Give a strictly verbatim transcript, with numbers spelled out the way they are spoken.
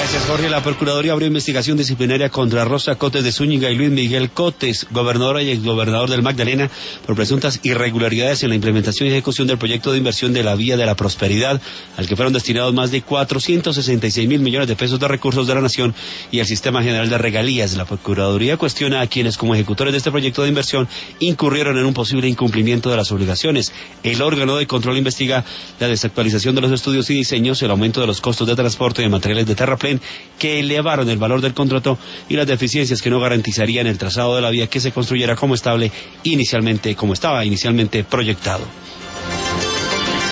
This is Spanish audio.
Gracias, Jorge. La Procuraduría abrió investigación disciplinaria contra Rosa Cotes de Zúñiga y Luis Miguel Cotes, gobernadora y exgobernador del Magdalena, por presuntas irregularidades en la implementación y ejecución del proyecto de inversión de la Vía de la Prosperidad, al que fueron destinados más de cuatrocientos sesenta y seis mil millones de pesos de recursos de la Nación y el Sistema General de Regalías. La Procuraduría cuestiona a quienes, como ejecutores de este proyecto de inversión, incurrieron en un posible incumplimiento de las obligaciones. El órgano de control investiga la desactualización de los estudios y diseños, el aumento de los costos de transporte de materiales de terraplén que elevaron el valor del contrato y las deficiencias que no garantizarían el trazado de la vía que se construyera como estable inicialmente, como estaba inicialmente proyectado.